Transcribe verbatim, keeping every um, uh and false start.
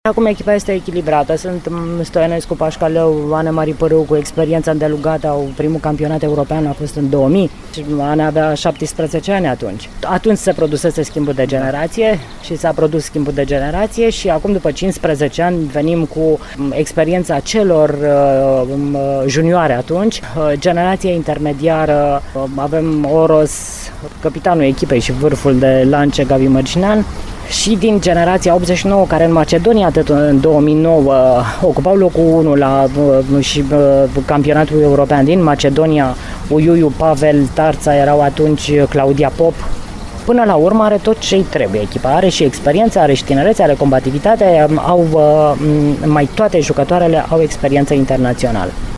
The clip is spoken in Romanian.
Acum echipa este echilibrată, sunt Stoinescu, Pașcalău, Ana Marie Pârâu cu experiența îndelugată, au primul campionat european a fost în două mii și Ana avea șaptesprezece ani atunci. Atunci se produsese schimbul de generație și s-a produs schimbul de generație și acum după cincisprezece ani venim cu experiența celor uh, junioare atunci, uh, generația intermediară, uh, avem Oros, capitanul echipei și vârful de lance Gavi Mărcinean, și din generația optzeci și nouă, care în Macedonia atât în două mii nouă ocupau locul unu la și campionatul european din Macedonia, Uiuiu, Pavel, Tarța erau atunci, Claudia Pop. Până la urmă are tot ce-i trebuie echipa, are și experiență, are și tinerețe, are combativitate, au mai toate jucătoarele au experiență internațională.